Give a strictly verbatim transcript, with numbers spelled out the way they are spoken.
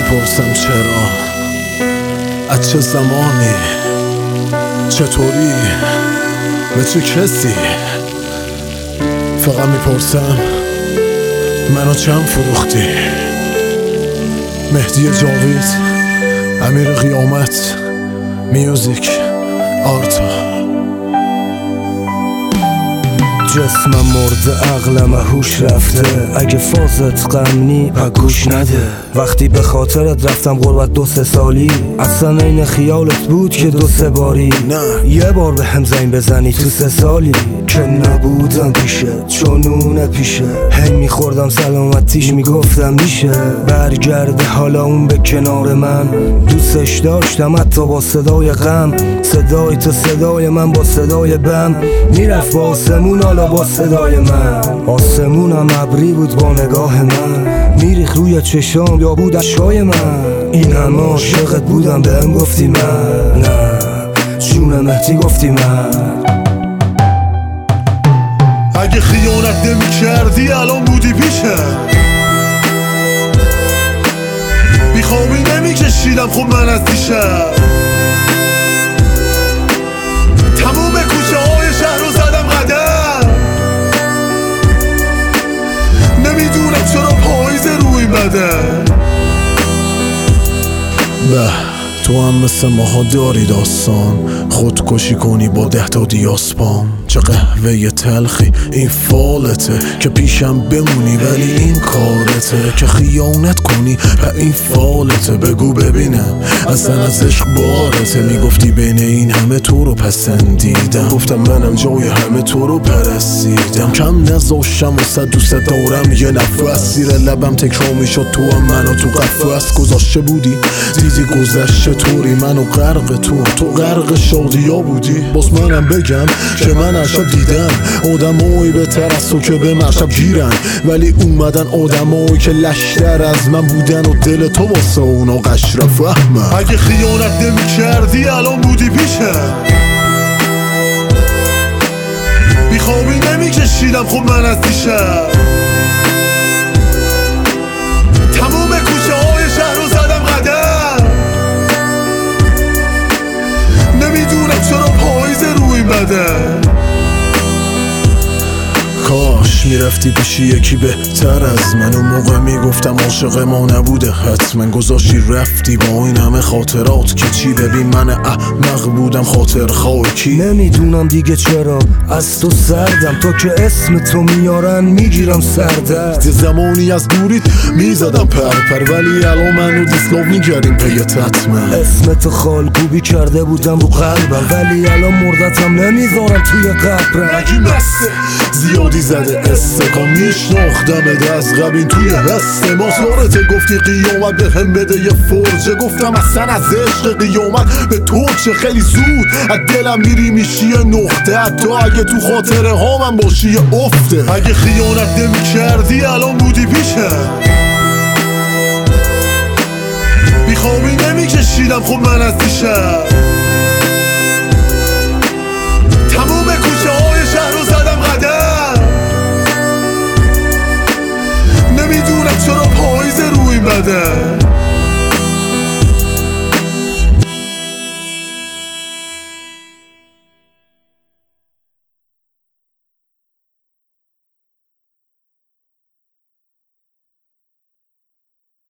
میپرسم چرا، از چه زمانی، چطوری، به چه کسی. فقط میپرسم منو چند فروختی. مهدی جاوید، امیر قیامت، میوزیک، آرتا. جسمم مرده، عقلم هوش رفته، اگه فازت غمنی گوش نده. وقتی به خاطرت رفتم غربت دو سه سالی، اصلا این خیالت بود که دو سه باری نه یه بار به هم زنگ بزنی تو سه سالی که نبودم پیشه، چونونه پیشه. هی میخوردم سلامتیش میگفتم میشه برگرده حالا اون به کنار من. دوستش داشتم حتی با صدای غم، صدای تو صدای من با صدای بم میرفت با آسمون حالا با صدای من. آسمونم ابری بود با نگاه من، میریخ روی چشام یا بود اشکای من. این همه عاشقت بودم بهم گفتی من، نه جون مهدی گفتی من. اگه خیانت نمی کردی الان بودی پیشم، بیخوابی نمی کشیدم خب من از دیشب. تموم کوچه های شهر رو زدم قدم، نمیدونم چرا پاییز روی بدن. به تو هم مثل ماها داری داستان، خودکشی کنی با ده تا دیاسپام. چه قهوه تلخی این فالته که پیشم بمونی ولی این کارته، که خیانت کنی و این فالته. بگو ببینم اصلا از عشق بارته. میگفتی بین این همه تو رو پسندیدم، گفتم منم جای همه تو رو پرستیدم. کم نذاشتم و صد دوست دارم یه نفس، زیر لبم تکرار میشد تو هم منو تو قفس گذاشته بودی. دیدی گذشته طوری منو غرق تو، تو غرق شادیا بودی. باز منم بگم که من شب دیدم آدمایی بهتر از تو که به مرشب گیرن، ولی اومدن آدمایی که لشتر از من بودن و دل تو واسه اونا قشر فهمم. اگه خیانت نمی کردی الان بودی پیشم، بیخوابی نمی کشیدم خب من از دیشب. تموم کوچه های شهر رو زدم قدم، نمیدونم چرا پاییز روی بدن. کاش میرفتی پیشی یکی بهتر از من، اون موقع میگفتم عاشق ما نبوده حتما. گذاشتی رفتی با این همه خاطرات که چی. ببین من احمق بودم خاطر خاکی. نمیدونم دیگه چرا از تو سردم، تو که اسم تو میارن میگیرم سردرد. زمانی از دوریت میزدم پرپر، ولی الان منو دیسلاو میگردیم پیت حتما. اسم تو خالگوبی کرده بودم رو قلبم، ولی الان مردتم نمیذارم توی قبرم. نگی مسته زیادی زده استکان، میشناختمت از قبین توی هست ما. زارته گفتی قیامت به هم بده یه فرجه، گفتم اصلا از عشق قیامت به تو چه. خیلی زود از دلم میری میشی یه نقطه، حتی اگه تو خاطره ها من باشی یه افته. اگه خیانت نمی کردی الان بودی پیشم، بیخوابی نمی کشیدم خب من از دیشب.